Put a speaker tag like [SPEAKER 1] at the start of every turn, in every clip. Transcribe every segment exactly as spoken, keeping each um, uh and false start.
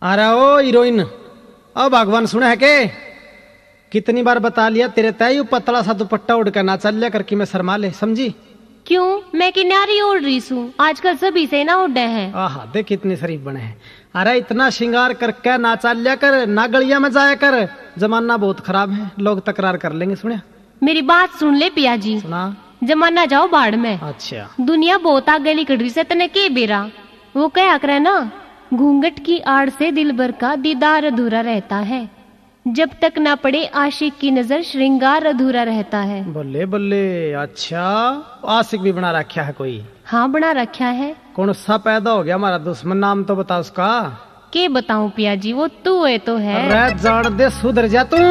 [SPEAKER 1] अरे ओ हीरोइन, ओ भगवान सुना है के कितनी बार बता लिया तेरे तय पतला सा दुपट्टा उड़ कर ना चल लिया करके मैं शर्मा ले, समझी?
[SPEAKER 2] क्यों? मैं किनारी ओढ़ रही हूँ, आजकल सभी से ना उड़े हैं।
[SPEAKER 1] आहा देख कितनी शरीफ बने हैं। अरे इतना श्रृंगार करके ना चल लिया कर, ना गलिया में जाया कर, जमाना बहुत खराब है, लोग तकरार कर लेंगे। सुने
[SPEAKER 2] मेरी बात सुन ले पिया जी।
[SPEAKER 1] सुना।
[SPEAKER 2] जमाना जाओ बाढ़ में।
[SPEAKER 1] अच्छा
[SPEAKER 2] दुनिया बहुत आगे निकल रही से तने के बेरा। वो क्या करे ना, घूंघट की आड़ से दिल भर का दीदार अधूरा रहता है, जब तक ना पड़े आशिक की नजर श्रृंगार अधूरा रहता है।
[SPEAKER 1] बल्ले बल्ले, अच्छा आशिक भी बना रखा है कोई?
[SPEAKER 2] हाँ बना रखा है।
[SPEAKER 1] कौन सा पैदा हो गया हमारा दुश्मन, नाम तो बता उसका।
[SPEAKER 2] के बताऊं पिया जी, वो तू है तो है।
[SPEAKER 1] अरे जान दे, सुधर जा तू।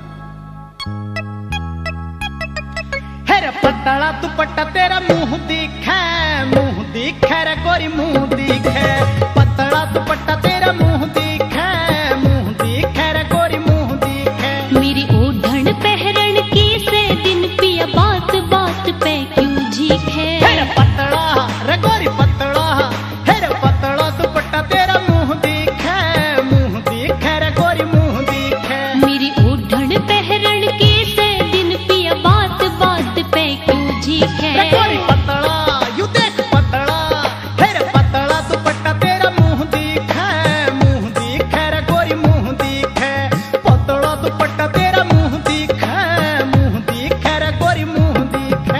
[SPEAKER 3] पतला दुपट्टा तेरा मुंह दिखे, मुंह दिखे रे गोरी मुंह दिखे। पतला दुपट्टा तेरा मुंह दिखे, मुंह दिखे रे गोरी मुंह दिखे।
[SPEAKER 2] मेरी ओढ़न पहरन की से दिन पिया बात बात पे क्यों झीखे।
[SPEAKER 3] हेरे पतला रे गोरी पतला, हेरे पतला दुपट्टा तेरा मुंह दिखे, मुंह दिखे रे गोरी मुंह दिखे।
[SPEAKER 2] मेरी ओढ़न पहरन की से दिन पिया बात बात पे क्यों झीखे।
[SPEAKER 3] रे गोरी पतला यू देख पतला, हेरे पतला दुपट्टा तेरा मुंह दिखे, मुंह दिखे रे गोरी मुंह दिखे। पतला दुपट्टा तेरा मुंह दिखे, मुंह दिखे रे गोरी मुंह दिखे।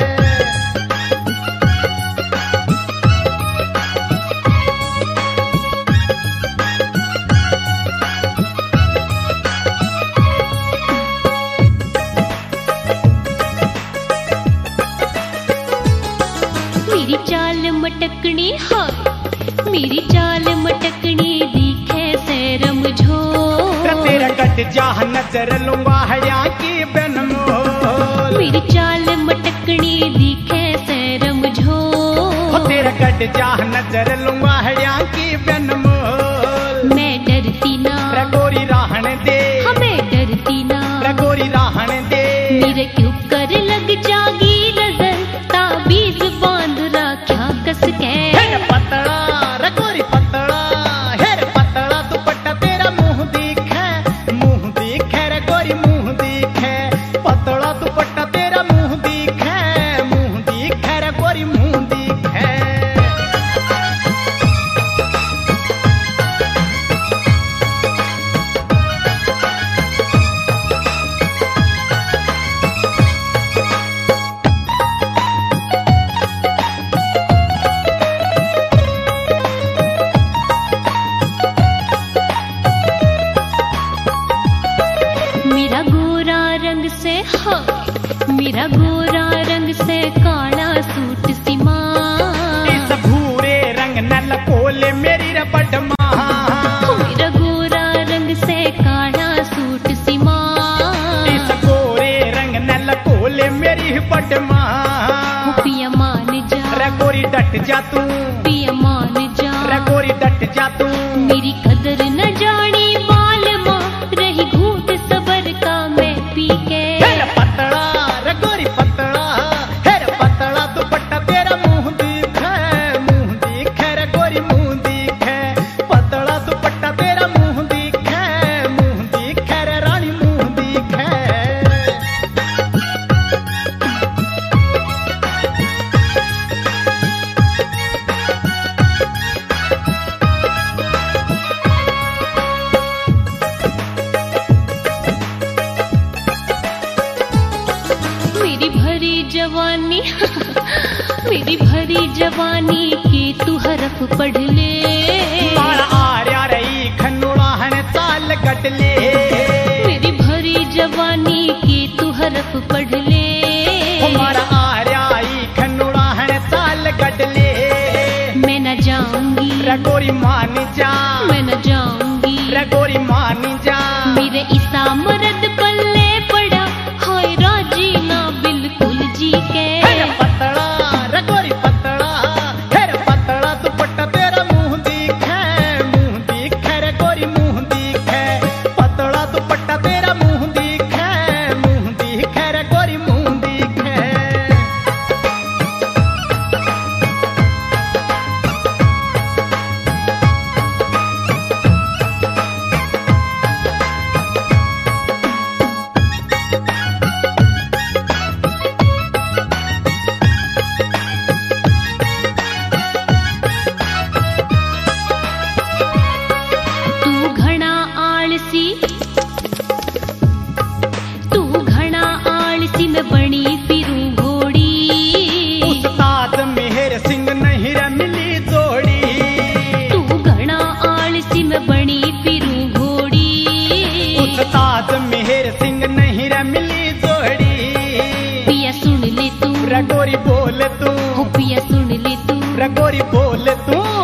[SPEAKER 2] मेरी चाल मटकनी, हाँ मेरी चाल मटकनी दिखे से रमझो।
[SPEAKER 3] तेरा कट जाह नजर लूंगा है यहाँ की बेनमोल।
[SPEAKER 2] मेरी चाल मटकनी दिखे से रमझो।
[SPEAKER 3] तेरा कट जाह नजर लूंगा है यहाँ की बेनमोल।
[SPEAKER 2] मैं डरती ना
[SPEAKER 3] रे गोरी राहन दे,
[SPEAKER 2] हमें डरती ना
[SPEAKER 3] रे गोरी राहन दे।
[SPEAKER 2] मेरे क्यों कर लग जागी नजर, ताबीज बांध रखा कस के।
[SPEAKER 3] हेरे पतला रे गोरी पतला, हेरे पतला दुपट्टा तेरा मुंह दिखे, मुंह दिखे रे गोरी मुंह दिखे। पतला दुपट्टा तेरा मुंह दिखे, मुंह दिखे रे गोरी मुंह दिखे।
[SPEAKER 2] मेरा गोरा रंग से, हाँ मेरा गोरा रंग से काला सूट सीमा।
[SPEAKER 3] इस भूरे रंग नल कोले मेरी रपटमा।
[SPEAKER 2] मेरा गोरा रंग से काला सूट सीमा।
[SPEAKER 3] इस गोरे रंग नल कोले मेरी पटमा।
[SPEAKER 2] पिया मान जा
[SPEAKER 3] रे गोरी डट जा तू,
[SPEAKER 2] पिया मान जा
[SPEAKER 3] रे गोरी डट जा तू।
[SPEAKER 2] मेरी कदर न जानी बाल माँ, रही घूट सबर का मैं पी के।
[SPEAKER 3] हेरे पतला रे गोरी पतला, हेरे पतला दुपट्टा तेरा मुंह दिखे, मुंह दिखे रे गोरी मुंह दिखे। पतला दुपट्टा तेरा मुंह दिखे, मुंह दिखे रे रानी मुंह दिखे।
[SPEAKER 2] मेरी भरी जवानी मेरी भरी जवानी के तू हरफ पढ़ ले।
[SPEAKER 3] मारा आर्या रही खनुड़ाहन चाल कट ले।
[SPEAKER 2] मेरी भरी जवानी के तू हरफ पढ़ ले।
[SPEAKER 3] हमारा आर्या आई खनुड़ाहन चाल कट ले।
[SPEAKER 2] मैं न जाऊंगी
[SPEAKER 3] रे गोरी मान जा,
[SPEAKER 2] मैं न जाऊंगी
[SPEAKER 3] रे गोरी मान जा।
[SPEAKER 2] मेरे ईसा मरद पल्ले पड़ा, हाय राजी ना बिल्कुल जी के।
[SPEAKER 3] हेरे पतला रे गोरी पतला, हेरे पतला दुपट्टा तेरा मुंह दिखे, मुंह दिखे रे गोरी मुंह दिखे।
[SPEAKER 2] में बनी फिरूं घोड़ी।
[SPEAKER 3] उस ताज मेहर सिंह नहीं रे मिली जोड़ी।
[SPEAKER 2] पिया सुन ले तू
[SPEAKER 3] रे गोरी बोल तू,
[SPEAKER 2] हो पिया सुन ले तू,
[SPEAKER 3] रे गोरी बोल तू।